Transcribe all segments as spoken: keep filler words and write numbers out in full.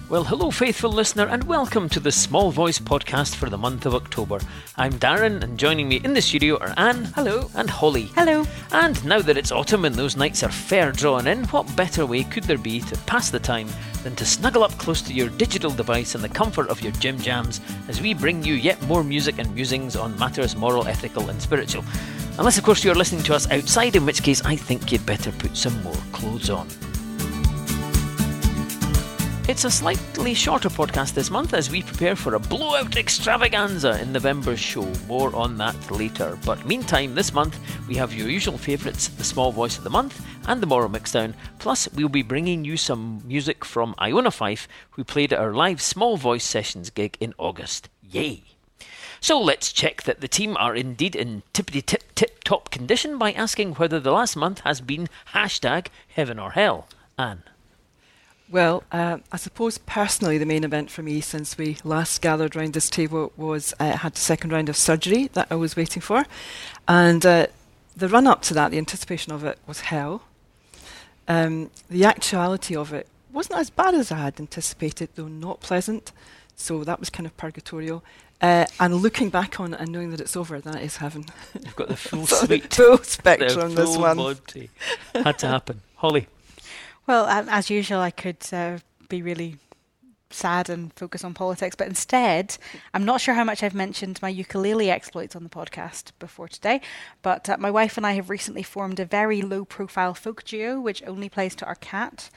Well, hello faithful listener and welcome to the Small Voice podcast for the month of October. I'm Darren and joining me in the studio are Anne. Hello. And Holly. Hello. And now that it's autumn and those nights are fair drawing in, what better way could there be to pass the time than to snuggle up close to your digital device in the comfort of your gym jams as we bring you yet more music and musings on matters moral, ethical and spiritual. Unless of course you're listening to us outside, in which case I think you'd better put some more clothes on. It's a slightly shorter podcast this month as we prepare for a blowout extravaganza in November's show. More on that later. But meantime, this month we have your usual favourites, the Small Voice of the Month and the Moral Mixdown. Plus, we'll be bringing you some music from Iona Fife, who played at our live Small Voice Sessions gig in August. Yay! So let's check that the team are indeed in tippity-tip-tip-top condition by asking whether the last month has been hashtag heaven or hell. Anne? Well, uh, I suppose personally the main event for me since we last gathered round this table was I uh, had the second round of surgery that I was waiting for. And uh, the run-up to that, the anticipation of it, was hell. Um, the actuality of it wasn't as bad as I had anticipated, though not pleasant. So that was kind of purgatorial. Uh, and looking back on it and knowing that it's over, that is heaven. You've got the full suite. Full spectrum, the this full one. Monty. Had to happen. Holly? Well, um, as usual, I could uh, be really sad and focus on politics, but instead, I'm not sure how much I've mentioned my ukulele exploits on the podcast before today, but uh, my wife and I have recently formed a very low-profile folk duo, which only plays to our cat.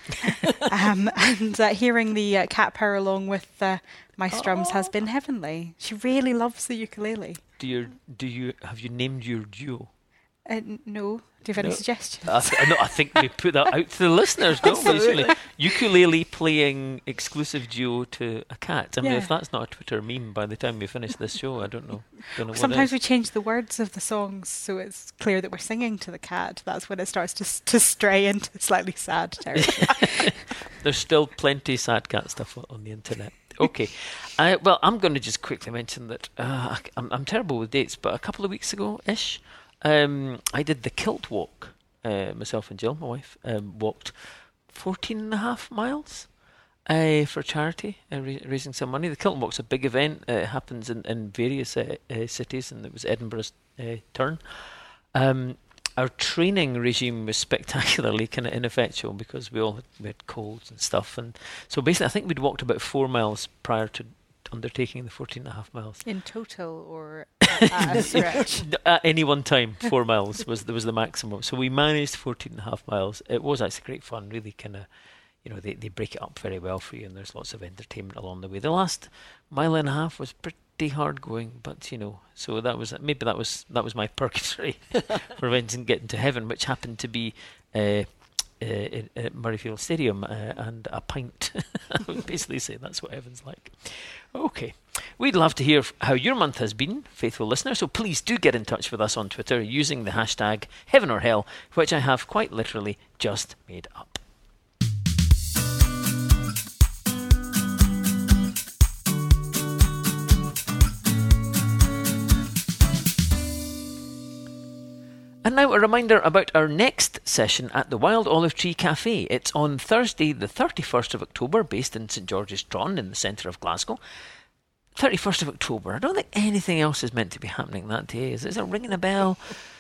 um, and uh, hearing the uh, cat purr along with uh, my strums oh. has been heavenly. She really loves the ukulele. Do you, do you, have you named your duo? Uh, n- no. Do you have no. any suggestions? I, th- no, I think we put that out to the listeners, don't we? Really? Ukulele playing exclusive duo to a cat. I mean, yeah. if that's not a Twitter meme by the time we finish this show, I don't know. Don't know Sometimes what we change the words of the songs so it's clear that we're singing to the cat. That's when it starts to to stray into slightly sad territory. There's still plenty sad cat stuff on the internet. Okay. uh, well, I'm going to just quickly mention that uh, I'm, I'm terrible with dates, but a couple of weeks ago-ish, Um, I did the Kilt Walk. Uh, myself and Jill, my wife, um, walked fourteen and a half miles uh, for charity, uh, ra- raising some money. The Kilt Walk's a big event. Uh, it happens in, in various uh, uh, cities, and it was Edinburgh's uh, turn. Um, our training regime was spectacularly kind of ineffectual because we all had, we had colds and stuff. And so basically, I think we'd walked about four miles prior to undertaking the fourteen and a half miles. In total, or at a stretch? At any one time, four miles was was the maximum. So we managed fourteen and a half miles. It was actually great fun. Really, kind of, you know, they they break it up very well for you, and there's lots of entertainment along the way. The last mile and a half was pretty hard going, but you know, so that was maybe that was that was my purgatory for eventually getting to heaven, which happened to be. Uh, Uh, in, at Murrayfield Stadium uh, and a pint. I would basically say that's what heaven's like. Okay. We'd love to hear f- how your month has been, faithful listener, so please do get in touch with us on Twitter using the hashtag heaven or hell, which I have quite literally just made up. And now a reminder about our next session at the Wild Olive Tree Cafe. It's on Thursday the thirty-first of October, based in St George's Tron in the centre of Glasgow. thirty-first of October. I don't think anything else is meant to be happening that day. Is, is it ringing a bell?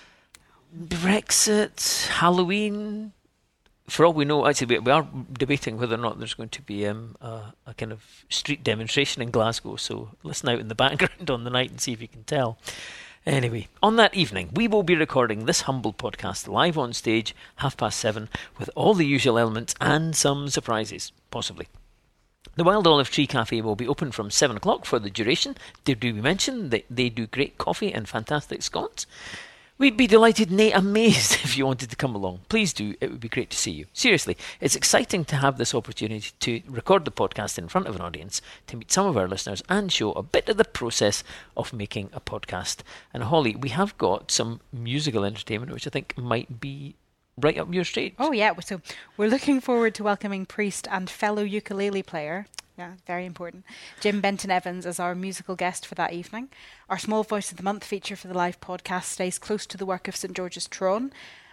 Brexit, Halloween. For all we know, actually, we, we are debating whether or not there's going to be um, a, a kind of street demonstration in Glasgow. So listen out in the background on the night and see if you can tell. Anyway, on that evening, we will be recording this humble podcast live on stage, half past seven, with all the usual elements and some surprises, possibly. The Wild Olive Tree Cafe will be open from seven o'clock for the duration. Did we mention that they do great coffee and fantastic scones? We'd be delighted, nay, amazed if you wanted to come along. Please do, it would be great to see you. Seriously, it's exciting to have this opportunity to record the podcast in front of an audience, to meet some of our listeners and show a bit of the process of making a podcast. And Holly, we have got some musical entertainment which I think might be right up your street. Oh yeah, so we're looking forward to welcoming priest and fellow ukulele player, yeah, very important, Jim Benton Evans as our musical guest for that evening. Our Small Voice of the Month feature for the live podcast stays close to the work of St George's Tron,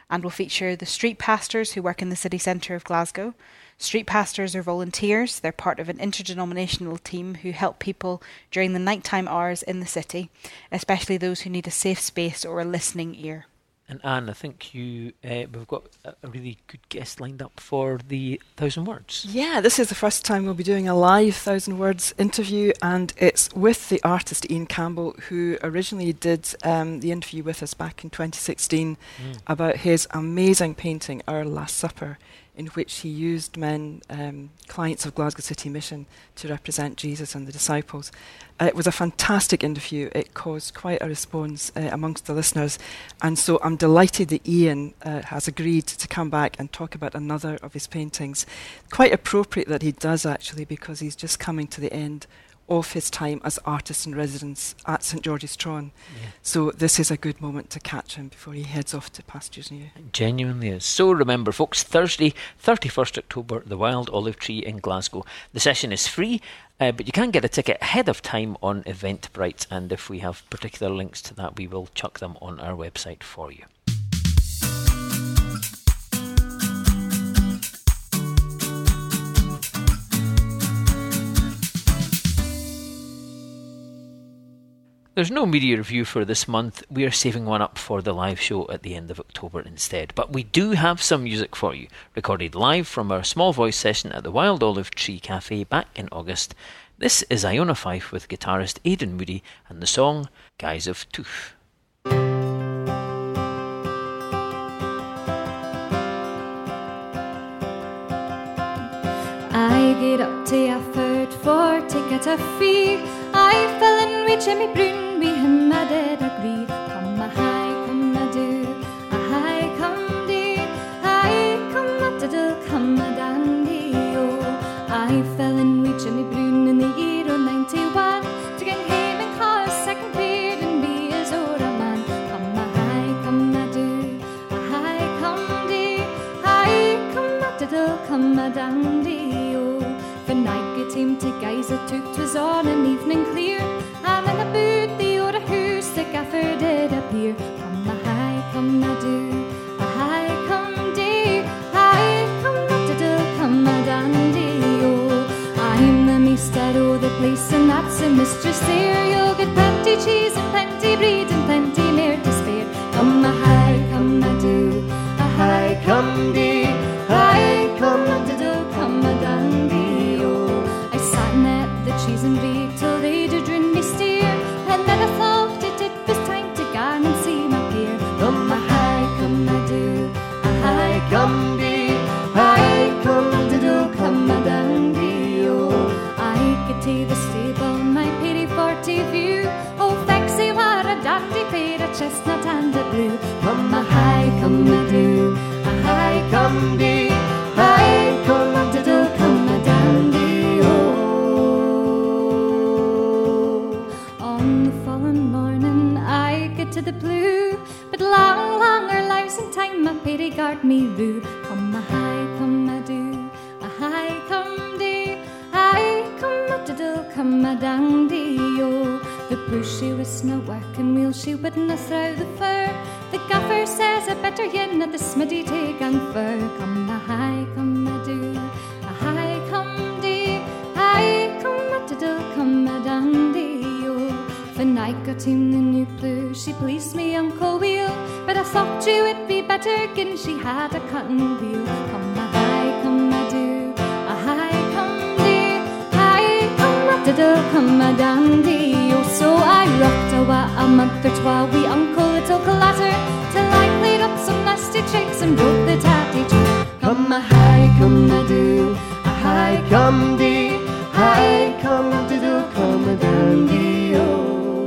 and will feature the street pastors who work in the city centre of Glasgow. Street pastors are volunteers. They're part of an interdenominational team who help people during the nighttime hours in the city, especially those who need a safe space or a listening ear. And Anne, I think you uh, we've got a really good guest lined up for the Thousand Words. Yeah, this is the first time we'll be doing a live Thousand Words interview, and it's with the artist Ian Campbell, who originally did um, the interview with us back in twenty sixteen mm. about his amazing painting, Our Last Supper, in which he used men, um, clients of Glasgow City Mission, to represent Jesus and the disciples. Uh, it was a fantastic interview. It caused quite a response uh, amongst the listeners. And so I'm delighted that Ian uh, has agreed to come back and talk about another of his paintings. Quite appropriate that he does, actually, because he's just coming to the end of his time as artist in residence at St George's Tron. Yeah. So this is a good moment to catch him before he heads off to Pastures New. It genuinely is. So remember, folks, Thursday, thirty-first October, the Wild Olive Tree in Glasgow. The session is free, uh, but you can get a ticket ahead of time on Eventbrite, and if we have particular links to that, we will chuck them on our website for you. There's no media review for this month. We are saving one up for the live show at the end of October instead. But we do have some music for you, recorded live from our small voice session at the Wild Olive Tree Cafe back in August. This is Iona Fife with guitarist Aidan Moody and the song Guys of Tooth. I get up to effort for ticket a fee. I fell in with Jimmy Brun, we him I did agree. Come a high, come a do, a high come dee, high come a diddle, come a dandy, oh. I fell in with Jimmy Brun in the year of ninety-one to get him and cause second period and be his old man. Come a high, come a do, a high come dee, high come a diddle, come a dandy. When I get him to guys it took twas on an evening clear, and in the boot the other hoose the gaffer did appear. Come a high, come a do, a high come dee, high come a diddle, come a dandy, oh. I'm the master of the place and that's a mistress there. You'll get plenty cheese and plenty bread and plenty more to spare. Come a high, come a do, a high come dee, high come a diddle, come a dandy. Cheese and bread till they did rin me steer, and then I thought it, it was time to go and see my peer. Come a high, come a do, a high come dee, high come a diddle, come a dandy, oh. I could take the stable, my pity forty view. Oh, thanks, they were a dandy pair, a chestnut and a blue. Come a high, come a do, a high come dee, high come a diddle, come a dandy, oh. To the blue, but long, longer lives in time my pity guard me rue. Come a high, come a do, a high come dee, high come a diddle, come a dandy, oh. The bush she was no working wheel, she wouldn't throw the fur. The gaffer says I better yin at the smithy take and fur. Come a high, come a do, a high come dee, high come a diddle, come a dandy, oh. When I got him the new blue, she pleased me Uncle Wheel, but I thought you would be better gin she had a cotton wheel. Come a high, come a do, a high come dee, high come a diddle, come a dandy, oh. So I rocked a wa a month or twa wee Uncle Little Clatter, till I played up some nasty tricks and broke the tatty tree. Come a high, come a do, a high come dee, high come a diddle, come a dandy, oh.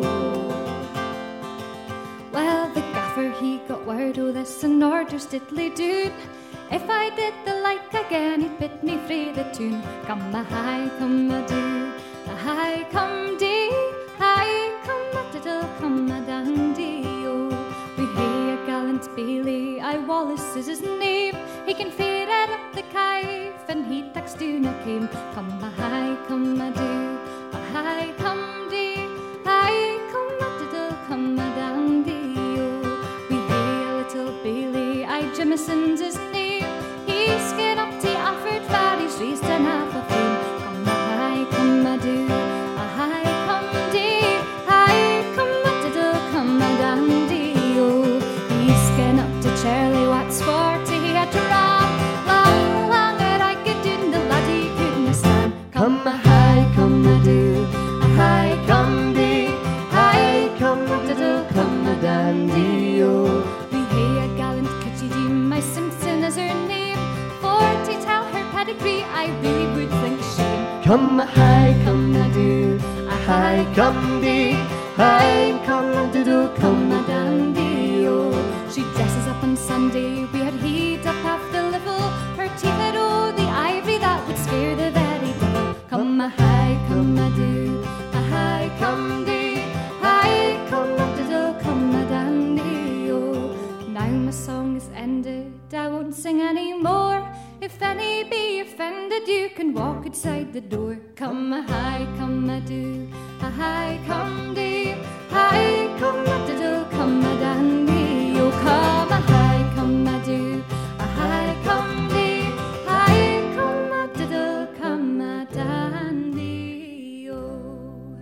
He got word o' this and orders diddly doon. If I did the like again, he'd bid me frae the tune. Come a high, come a do, a high come dee, high come a diddle, come a dandy, oh. We hae a gallant Bailey, I Wallace is his name. He can fear it up the Kive and he takes doon a came. Come a high, come a do, a high come dee, high come a diddle, come a dandy, oh. We hae a little Bailey, I Simpsons his name. He's get up to Alfred Farry's raised an half a fame. Come a high, come a do, a high come day, high come a diddle, come a dandy, oh. He's get up to Charlie Watts for to hear to ram. Long, long, I could do the laddie couldn't stand. Come a high, come a do, a high come day, high come a diddle, come a dandy, oh. We hae a gallant kitty dee, my Simpson is her name. For to tell her pedigree, I really would think shame. Come a high, come a do, a high come day, high come a diddle, come a dandy, oh. She dresses up on Sunday, we had heat up half the level. Her teeth had oh the ivory that would scare the very devil. Come a high, come a do, a high come day, high come a diddle, come a dandy, oh. Now my song is ended, I won't sing any more. If any be offended, you can walk outside the door. Come a high, come a do, a high come day, high come a diddle, come a dandy, oh. Come a high, come a do, a high come day, high come a diddle, come a dandy, oh.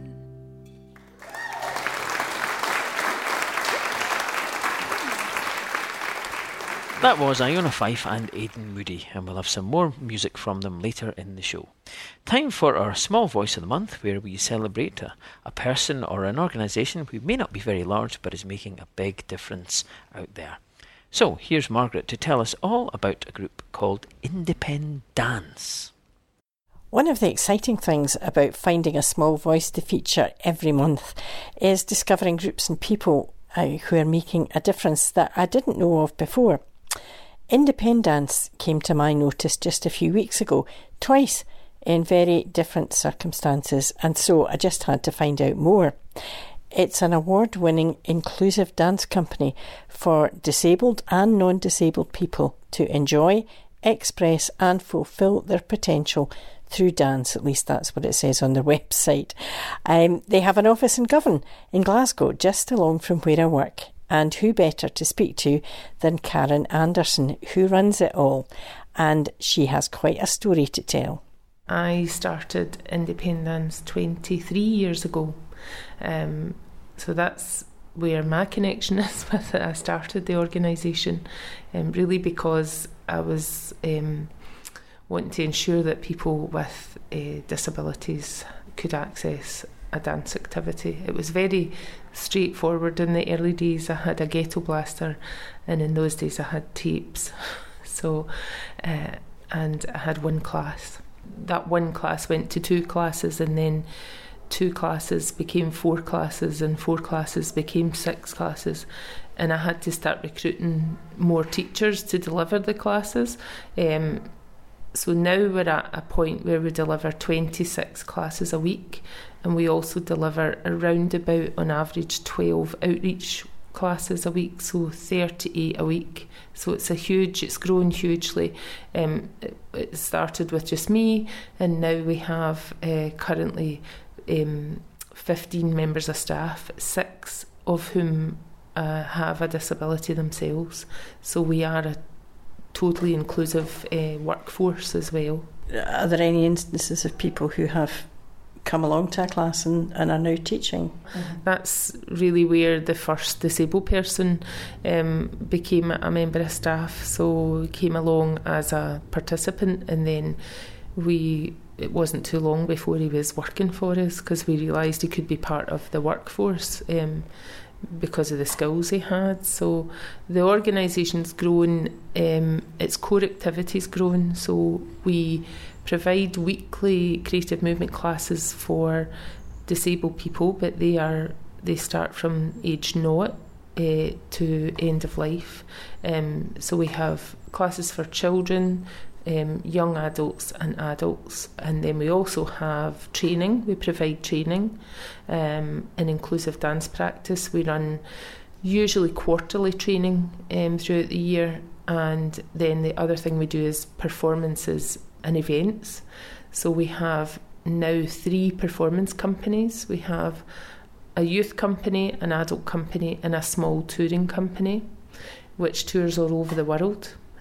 That was Iona Fife and Aidan Moody, and we'll have some more music from them later in the show. Time for our Small Voice of the Month, where we celebrate a, a person or an organisation who may not be very large but is making a big difference out there. So here's Margaret to tell us all about a group called Independance. One of the exciting things about finding a small voice to feature every month is discovering groups and people uh, who are making a difference that I didn't know of before. Independance came to my notice just a few weeks ago, twice in very different circumstances, and so I just had to find out more. It's an award-winning inclusive dance company for disabled and non-disabled people to enjoy, express and fulfil their potential through dance. At least that's what it says on their website. Um, they have an office in Govan in Glasgow, just along from where I work. And who better to speak to than Karen Anderson, who runs it all. And she has quite a story to tell. I started Independance twenty-three years ago. Um, so that's where my connection is with it. I started the organisation um, really because I was um, wanting to ensure that people with uh, disabilities could access a dance activity. It was very straightforward in the early days. I had a ghetto blaster, and in those days I had tapes. So, uh, and I had one class. That one class went to two classes, and then two classes became four classes, and four classes became six classes. And I had to start recruiting more teachers to deliver the classes. Um, so now we're at a point where we deliver twenty-six classes a week, and we also deliver around about, on average, twelve outreach classes a week, so thirty-eight a week. So it's a huge, it's grown hugely. Um, it, it started with just me, and now we have uh, currently um, fifteen members of staff, six of whom uh, have a disability themselves. So we are a totally inclusive uh, workforce as well. Are there any instances of people who have come along to a class and, and are now teaching? Mm-hmm. That's really where the first disabled person um, became a member of staff. So came along as a participant, and then we it wasn't too long before he was working for us, because we realised he could be part of the workforce um, because of the skills he had. So the organisation's grown, um, its core activities grown. So we provide weekly creative movement classes for disabled people, but they are they start from age naught uh, to end of life. Um, so we have classes for children, um, young adults and adults, and then we also have training. We provide training um, in inclusive dance practice. We run usually quarterly training um, throughout the year, and then the other thing we do is performances and events. So we have now three performance companies. We have a youth company, an adult company and a small touring company, which tours all over the world.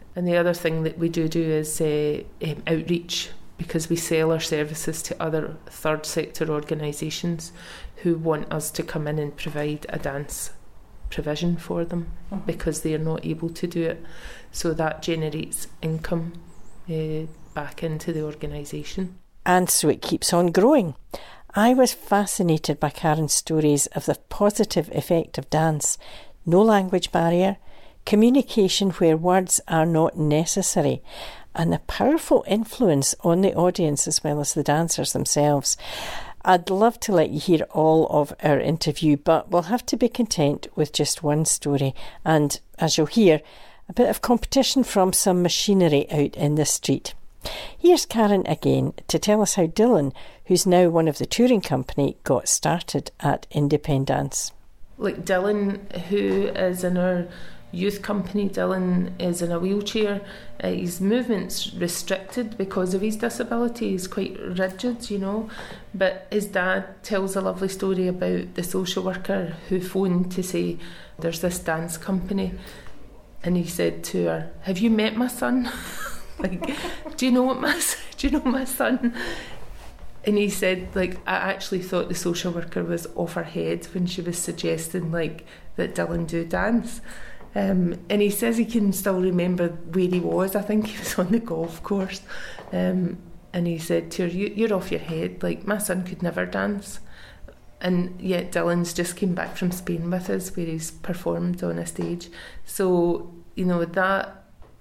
And the other thing that we do do is uh, um, outreach, because we sell our services to other third sector organisations who want us to come in and provide a dance provision for them, mm-hmm. because they are not able to do it. So that generates income uh, back into the organisation. And so it keeps on growing. I was fascinated by Karen's stories of the positive effect of dance. No language barrier, communication where words are not necessary, and the powerful influence on the audience as well as the dancers themselves. I'd love to let you hear all of our interview, but we'll have to be content with just one story. And as you'll hear, a bit of competition from some machinery out in the street. Here's Karen again to tell us how Dylan, who's now one of the touring company, got started at Independance. Like Dylan, who is in our youth company, Dylan is in a wheelchair. Uh, his movement's restricted because of his disability. He's quite rigid, you know. But his dad tells a lovely story about the social worker who phoned to say there's this dance company, and he said to her, "Have you met my son? Like, do you know what my do you know my son?" And he said, like, I actually thought the social worker was off her head when she was suggesting, like, that Dylan do dance. Um, and he says he can still remember where he was. I think he was on the golf course. Um, and he said to her, you, you're off your head. Like, my son could never dance. And yet Dylan's just came back from Spain with us, where he's performed on a stage. So, you know, that...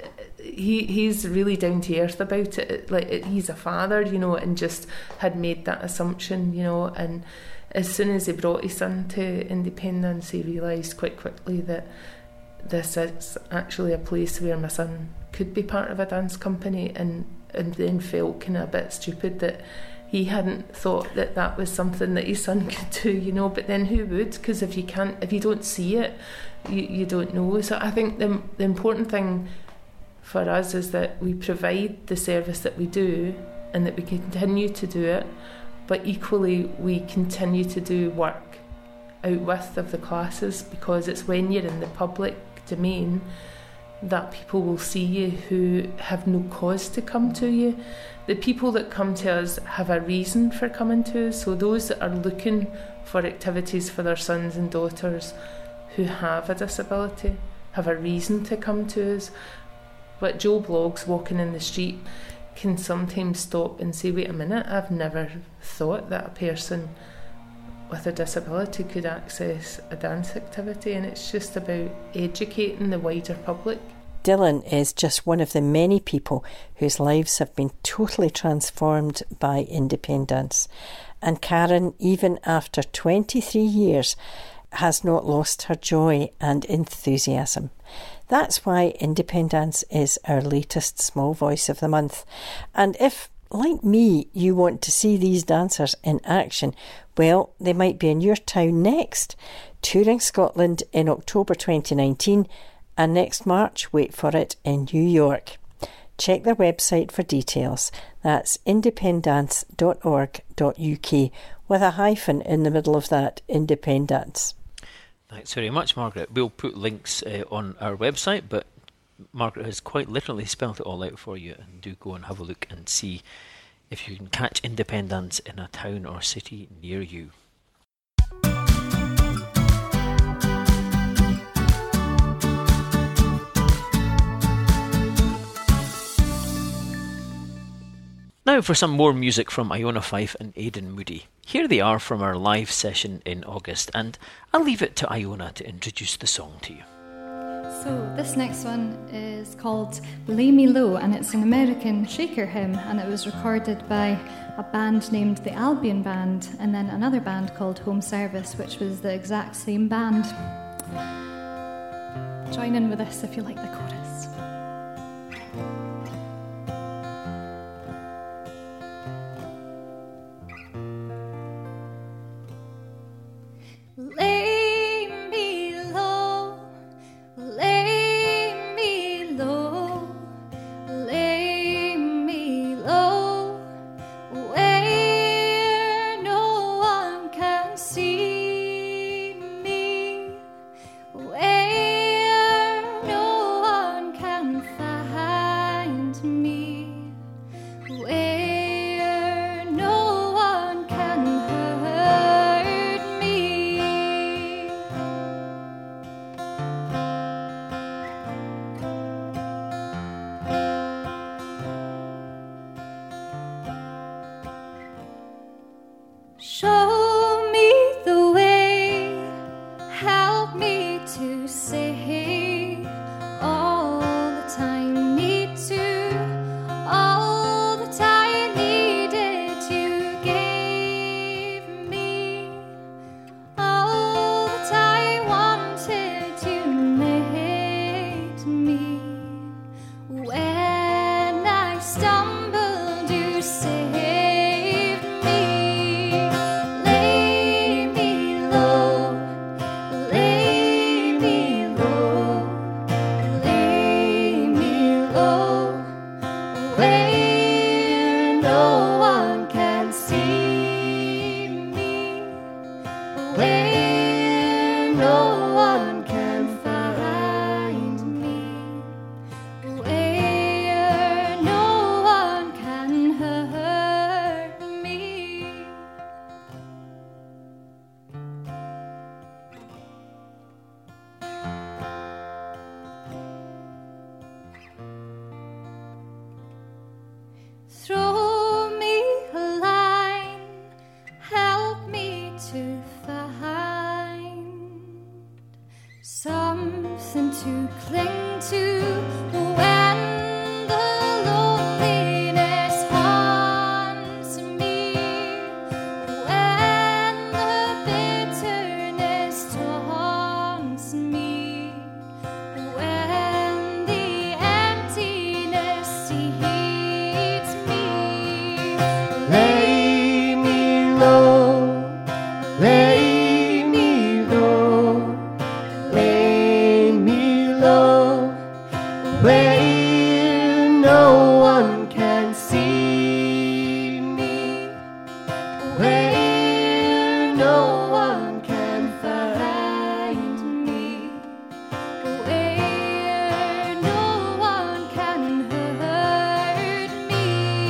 He he's really down to earth about it. Like, he's a father, you know, and just had made that assumption, you know. And as soon as he brought his son to Independance, he realised quite quickly that this is actually a place where my son could be part of a dance company, and and then felt kind of a bit stupid that he hadn't thought that that was something that his son could do, you know. But then who would? Because if you can't, if you don't see it, you you don't know. So I think the the important thing for us is that we provide the service that we do, and that we continue to do it, but equally we continue to do work out with of the classes, because it's when you're in the public domain that people will see you who have no cause to come to you. The people that come to us have a reason for coming to us, so those that are looking for activities for their sons and daughters who have a disability have a reason to come to us. But Joe Bloggs walking in the street can sometimes stop and say, wait a minute, I've never thought that a person with a disability could access a dance activity. And it's just about educating the wider public. Dylan is just one of the many people whose lives have been totally transformed by Independance. And Karen, even after twenty-three years, has not lost her joy and enthusiasm. That's why Independance is our latest Small Voice of the Month. And if, like me, you want to see these dancers in action, well, they might be in your town next. Touring Scotland in October twenty nineteen, and next March, wait for it, in New York. Check their website for details. That's independance dot org dot U K, with a hyphen in the middle of that, Independance. Thanks very much, Margaret. We'll put links uh, on our website, but Margaret has quite literally spelled it all out for you, and do go and have a look and see if you can catch Independance in a town or city near you. Now for some more music from Iona Fife and Aidan Moody. Here they are from our live session in August, and I'll leave it to Iona to introduce the song to you. So this next one is called Lay Me Low, and it's an American shaker hymn, and it was recorded by a band named the Albion Band, and then another band called Home Service, which was the exact same band. Join in with us if you like the chorus. Lay me low, lay me low, lay me low, where no one can see me, where no one can find Show me the way, help me to say all that I need to, all that I needed you gave me, all that I wanted you made me. When I stumbled, you saved me. Lay me low, lay me low, lay me low, where no one can see me, where no one can find me, where no one can hurt me. Throw me a line, help me to find something to cling to when the loneliness haunts me, when the bitterness taunts me, when the emptiness seeds me. Lay me low, lay me low, lay me low, where no one can see me, where no one can find me, Where no one can hurt me.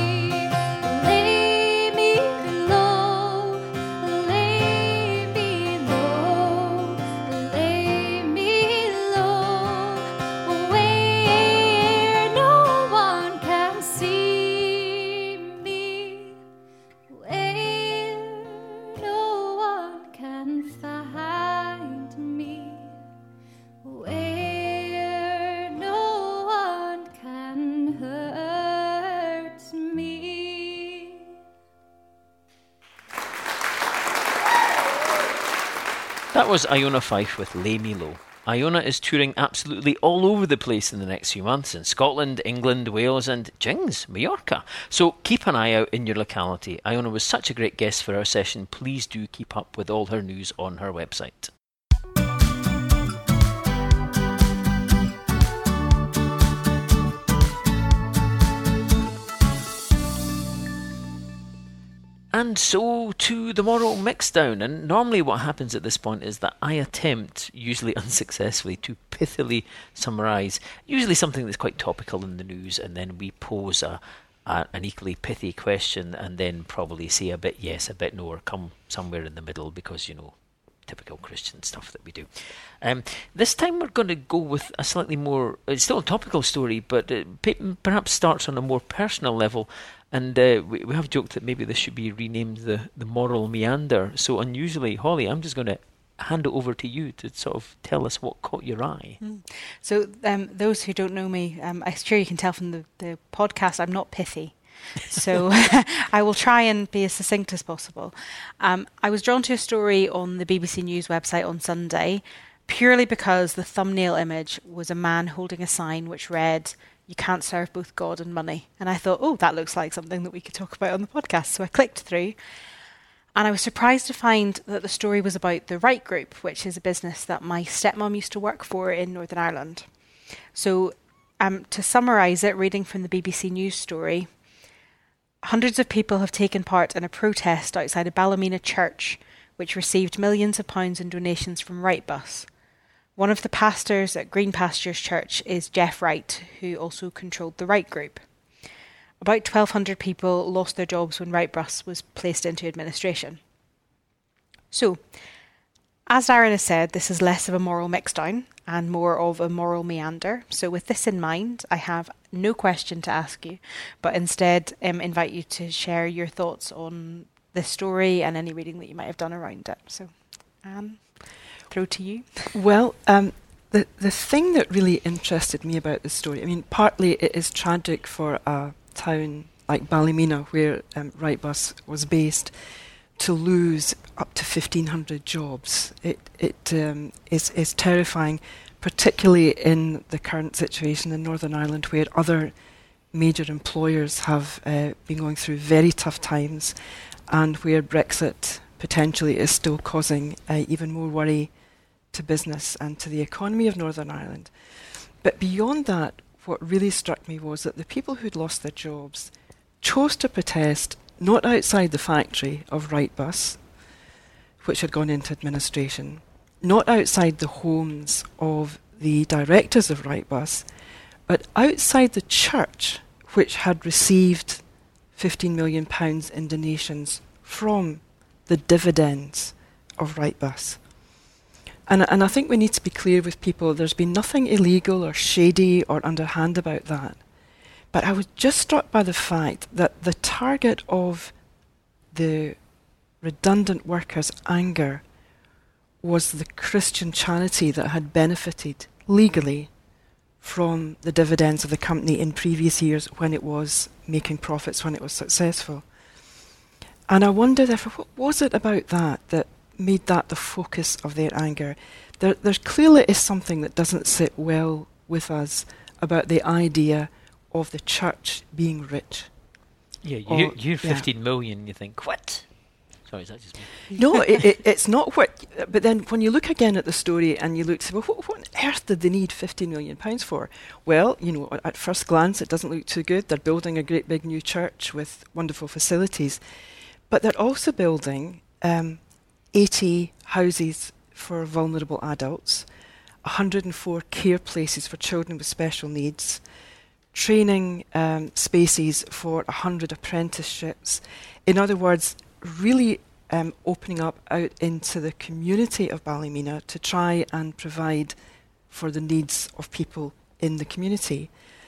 Lay me low, lay me low, lay me low, where no one can see me, where no one can find me, where no one can hurt me. That was Iona Fife with Lay Me Low. Iona is touring absolutely all over the place in the next few months in Scotland, England, Wales and, jings, Mallorca. So keep an eye out in your locality. Iona was such a great guest for our session. Please do keep up with all her news on her website. And so to the moral mixdown. And normally what happens at this point is that I attempt, usually unsuccessfully, to pithily summarise usually something that's quite topical in the news, and then we pose a, a an equally pithy question and then probably say a bit yes, a bit no, or come somewhere in the middle because, you know, typical Christian stuff that we do. Um, this time we're going to go with a slightly more, it's still a topical story, but it pe- perhaps starts on a more personal level. And uh, we, we have joked that maybe this should be renamed the, the Moral Meander. So unusually, Holly, I'm just going to hand it over to you to sort of tell us what caught your eye. Mm. So um, those who don't know me, um, I'm sure you can tell from the, the podcast, I'm not pithy. So I will try and be as succinct as possible. Um, I was drawn to a story on the B B C News website on Sunday purely because the thumbnail image was a man holding a sign which read, "You can't serve both God and money." And I thought, oh, that looks like something that we could talk about on the podcast. So I clicked through and I was surprised to find that the story was about the Wright Group, which is a business that my stepmom used to work for in Northern Ireland. So um, to summarise it, reading from the B B C News story, hundreds of people have taken part in a protest outside a Ballymena church, which received millions of pounds in donations from Wrightbus. One of the pastors at Green Pastures Church is Jeff Wright, who also controlled the Wright Group. About twelve hundred people lost their jobs when Wrightbus was placed into administration. So, as Darren has said, this is less of a moral mixdown and more of a moral meander. So with this in mind, I have no question to ask you, but instead um, invite you to share your thoughts on this story and any reading that you might have done around it. So, Anne, throw to you. Well, um, the the thing that really interested me about this story, I mean, partly it is tragic for a town like Ballymena, where um, Wrightbus was based, to lose up to fifteen hundred jobs. It it um, is is terrifying, particularly in the current situation in Northern Ireland, where other major employers have uh, been going through very tough times, and where Brexit potentially is still causing uh, even more worry to business and to the economy of Northern Ireland. But beyond that, what really struck me was that the people who'd lost their jobs chose to protest not outside the factory of Wrightbus, which had gone into administration, not outside the homes of the directors of Wrightbus, but outside the church, which had received fifteen million pounds in donations from the dividends of Wrightbus. And, and I think we need to be clear with people, there's been nothing illegal or shady or underhand about that. But I was just struck by the fact that the target of the redundant workers' anger was the Christian charity that had benefited legally from the dividends of the company in previous years when it was making profits, when it was successful. And I wonder, therefore, what was it about that that made that the focus of their anger? There, there clearly is something that doesn't sit well with us about the idea of the church being rich. Yeah, you Or- hear, you hear yeah. fifteen million, you think, what? Sorry, is that just me? No, it, it, it's not what. But then when you look again at the story and you look, say, well, what, what on earth did they need fifteen million pounds for? Well, you know, at first glance, it doesn't look too good. They're building a great big new church with wonderful facilities, but they're also building um, eighty houses for vulnerable adults, one hundred four care places for children with special needs, training um, spaces for one hundred apprenticeships. In other words, really um, opening up out into the community of Ballymena to try and provide for the needs of people in the community.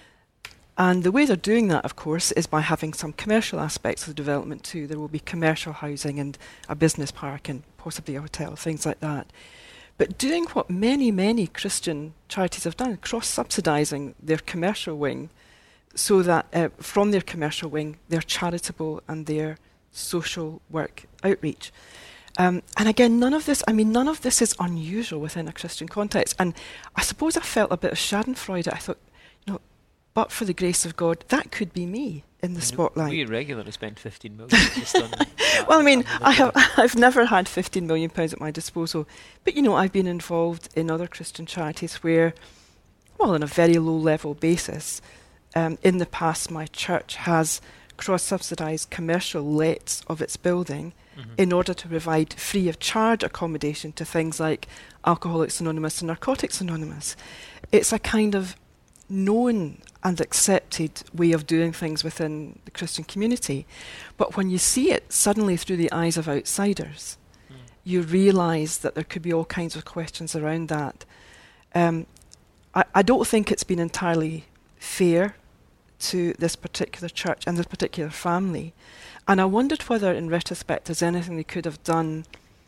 And the way they're doing that, of course, is by having some commercial aspects of the development too. There will be commercial housing and a business park and possibly a hotel, things like that. But doing what many, many Christian charities have done, cross-subsidising their commercial wing, so that uh, from their commercial wing, they're charitable and they're social work outreach. Um, and again, none of this, I mean, none of this is unusual within a Christian context. And I suppose I felt a bit of schadenfreude. I thought, you know, but for the grace of God, that could be me in the You know, spotlight. We regularly spend fifteen million just on that. Well, I mean, I'm I have, looking I've never had fifteen million pounds at my disposal. But, you know, I've been involved in other Christian charities where, well, on a very low level basis, um, in the past, my church has cross-subsidised commercial lets of its building Mhm. in order to provide free of charge accommodation to things like Alcoholics Anonymous and Narcotics Anonymous. It's a kind of known and accepted way of doing things within the Christian community. But when you see it suddenly through the eyes of outsiders, Mm. you realise that there could be all kinds of questions around that. Um, I, I don't think it's been entirely fair to this particular church and this particular family. And I wondered whether, in retrospect, there's anything they could have done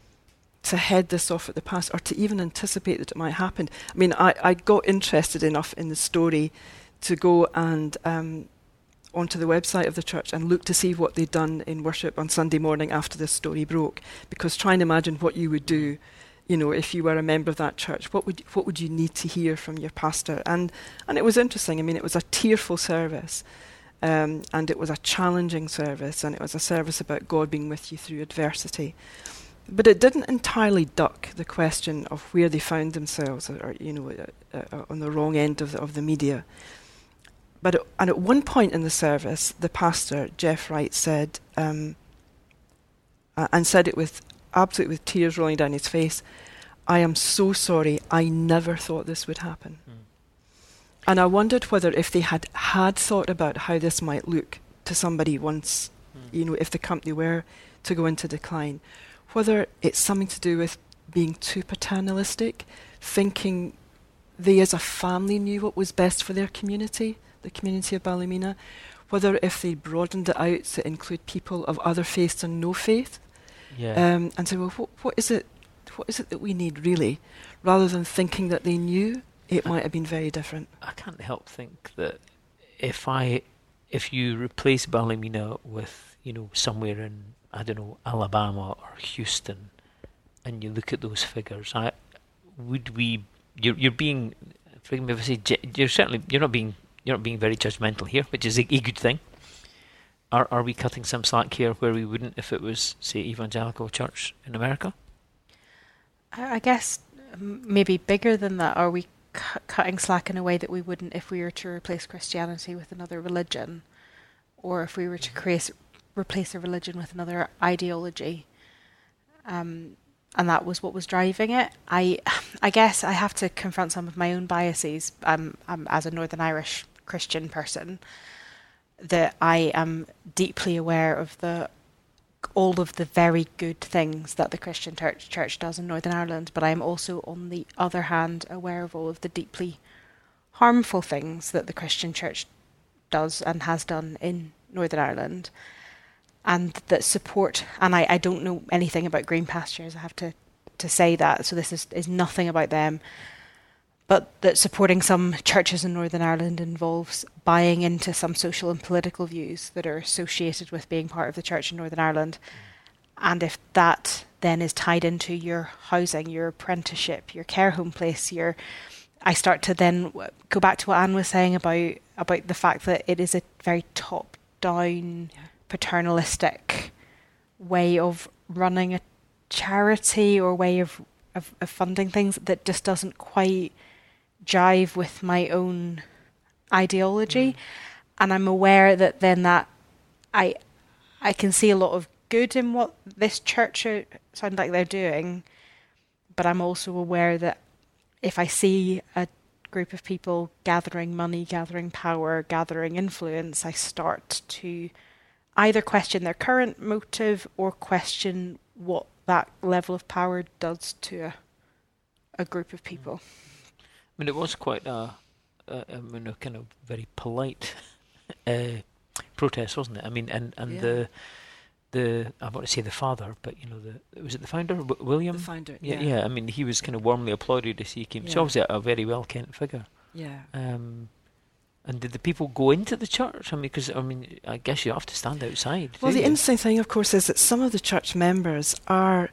to head this off at the pass or to even anticipate that it might happen. I mean, I, I got interested enough in the story to go and um, onto the website of the church and look to see what they'd done in worship on Sunday morning after this story broke. Because trying to imagine what you would do, you know, if you were a member of that church, what would what would you need to hear from your pastor? And and it was interesting. I mean, it was a tearful service, um, and it was a challenging service, and it was a service about God being with you through adversity. But it didn't entirely duck the question of where they found themselves, or, or you know, uh, uh, on the wrong end of the, of the media. But at, and at one point in the service, the pastor Jeff Wright said, um, uh, and said it with absolutely with tears rolling down his face, "I am so sorry. I never thought this would happen." Mm. And I wondered whether if they had had thought about how this might look to somebody once, Mm. you know, if the company were to go into decline, whether it's something to do with being too paternalistic, thinking they as a family knew what was best for their community, the community of Ballymena, whether if they broadened it out to include people of other faiths and no faith, Yeah. um, and say, well, what, what is it? What is it that we need really, rather than thinking that they knew it might have been very different. I can't help think that if I, if you replace Ballymena with, you know, somewhere in, I don't know, Alabama or Houston, and you look at those figures, I would we. You're you're being, forgive me if I say, ju- you're certainly you're not being you're not being very judgmental here, which is a, a good thing. Are are we cutting some slack here where we wouldn't if it was, say, Evangelical Church in America? I I guess um, maybe bigger than that. Are we cu- cutting slack in a way that we wouldn't if we were to replace Christianity with another religion, or if we were to create replace a religion with another ideology? Um, and that was what was driving it. I, I guess I have to confront some of my own biases. Um, um, as a Northern Irish Christian person, that I am deeply aware of the all of the very good things that the Christian church, church does in Northern Ireland, but I am also, on the other hand, aware of all of the deeply harmful things that the Christian church does and has done in Northern Ireland, and that support, and I, I don't know anything about Green Pastures, I have to, to say that, so this is, is nothing about them, but that supporting some churches in Northern Ireland involves buying into some social and political views that are associated with being part of the church in Northern Ireland. And if that then is tied into your housing, your apprenticeship, your care home place, your, I start to then go back to what Anne was saying about about the fact that it is a very top-down, yeah. paternalistic way of running a charity or way of, of, of funding things that just doesn't quite jive with my own ideology. Mm. And I'm aware that then that I I can see a lot of good in what this church are, sound like they're doing, but I'm also aware that if I see a group of people gathering money, gathering power, gathering influence, I start to either question their current motive or question what that level of power does to a, a group of people. I mean, it was quite a, a, I mean, a kind of very polite uh, protest, wasn't it? I mean, and, and yeah. the the I want to say the father, but you know, the was it the founder, w- William? The founder, yeah, yeah. yeah. I mean, he was kind of warmly applauded as he came. Yeah. So obviously a, a very well kent figure. Yeah. Um, and did the people go into the church? I mean, because I mean, I guess you have to stand outside. Well, the you? interesting thing, of course, is that some of the church members are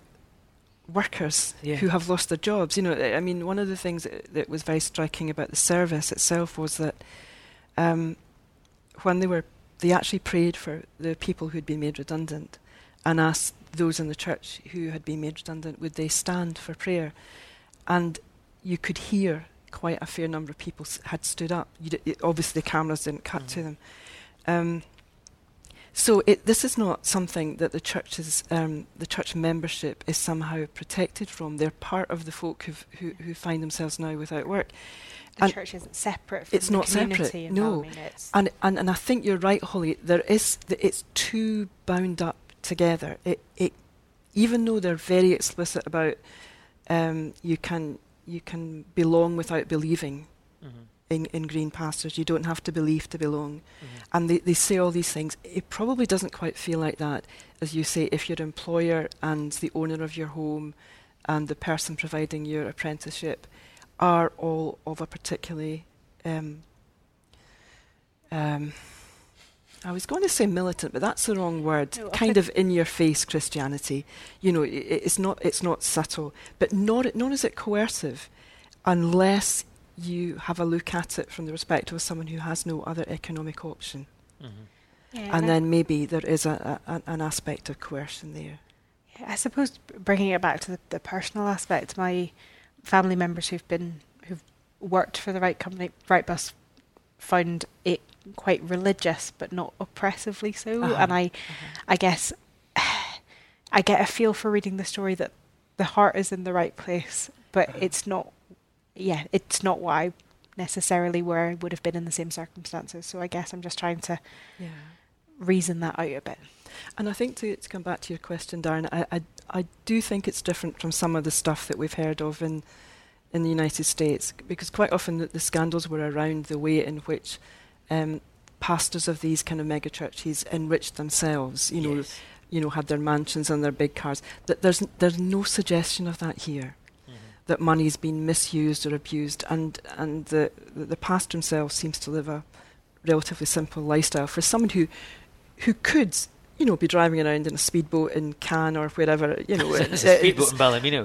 workers yeah. who have lost their jobs. You know, I mean, one of the things that, that was very striking about the service itself was that um, when they were, they actually prayed for the people who'd been made redundant and asked those in the church who had been made redundant, would they stand for prayer? And you could hear quite a fair number of people s- had stood up. You d- it, obviously, the cameras didn't cut mm. to them. Um, So it, this is not something that the church's um, the church membership is somehow protected from. They're part of the folk who've, who who find themselves now without work. The and church isn't separate from it's the not community. separate. In No, Ballymena. It's and and and I think you're right, Holly. There is the, it's too bound up together. It it even though they're very explicit about um, you can you can belong without believing. Mm-hmm. In, in Green Pastures, you don't have to believe to belong. Mm-hmm. And they, they say all these things. It probably doesn't quite feel like that, as you say, if your employer and the owner of your home and the person providing your apprenticeship are all of a particularly, um, um, I was going to say militant, but that's the wrong word, no, kind of in-your-face Christianity. You know, it, it's not it's not subtle, but nor, nor is it coercive, unless you have a look at it from the perspective of someone who has no other economic option. Mm-hmm. yeah, And then maybe there is a, a, an aspect of coercion there. Yeah, I suppose bringing it back to the, the personal aspect, my family members who've been who've worked for the Right Company, Right Bus, found it quite religious, but not oppressively so. Uh-huh. And I, uh-huh. I guess, I get a feel for reading the story that the heart is in the right place, but uh-huh. it's not. Yeah, it's not what I necessarily where I would have been in the same circumstances. So I guess I'm just trying to yeah. reason that out a bit. And I think to, to come back to your question, Darren, I, I, I do think it's different from some of the stuff that we've heard of in in the United States, because quite often the, the scandals were around the way in which um, pastors of these kind of mega churches enriched themselves, you know, Yes. you know, had their mansions and their big cars. That there's there's no suggestion of that here, Mhm. that money's been misused or abused, and and the the, the pastor himself seems to live a relatively simple lifestyle for someone who who could, you know, be driving around in a speedboat in Cannes or wherever, you know. It's it- a speedboat in Ballymena.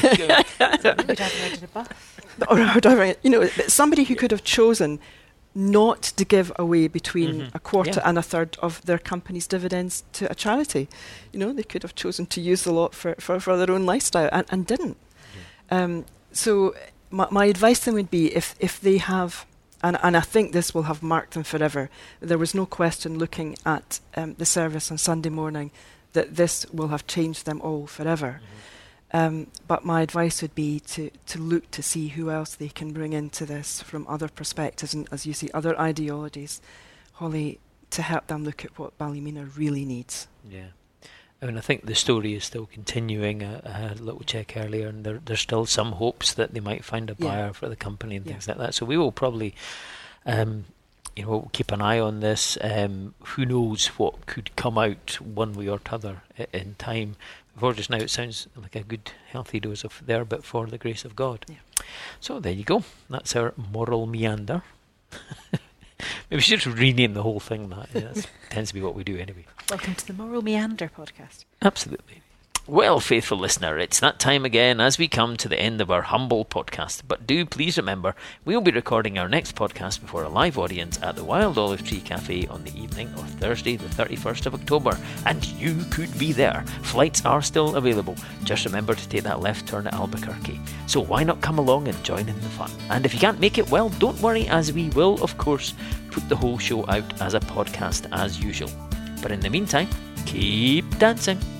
Good. Maybe driving around in a bus. or, or driving, you know, but somebody who could have chosen not to give away between Mhm. a quarter Yeah. and a third of their company's dividends to a charity. You know, they could have chosen to use the lot for, for, for their own lifestyle and, and didn't. Um, so my, my advice then would be if, if they have, and, and I think this will have marked them forever, there was no question looking at um, the service on Sunday morning that this will have changed them all forever. Um, but my advice would be to, to look to see who else they can bring into this from other perspectives and, as you see, other ideologies, Holly, to help them look at what Ballymena really needs. Yeah. I mean, I think the story is still continuing. I, I had a little check earlier, and there, there's still some hopes that they might find a Yeah. buyer for the company and Yeah. things like that. So we will probably, um, you know, we'll keep an eye on this. Um, who knows what could come out one way or t'other i- in time. For just now, it sounds like a good, healthy dose of there, but for the grace of God. Yeah. So there you go. That's our moral meander. Maybe we should just rename the whole thing that. Yeah, that tends to be what we do anyway. Welcome to the Moral Meander podcast. Absolutely. Well, faithful listener, it's that time again as we come to the end of our humble podcast. But do please remember, we'll be recording our next podcast before a live audience at the Wild Olive Tree Cafe on the evening of Thursday, the thirty-first of October. And you could be there. Flights are still available. Just remember to take that left turn at Albuquerque. So why not come along and join in the fun? And if you can't make it, well, don't worry, as we will, of course, put the whole show out as a podcast as usual. But in the meantime, keep dancing.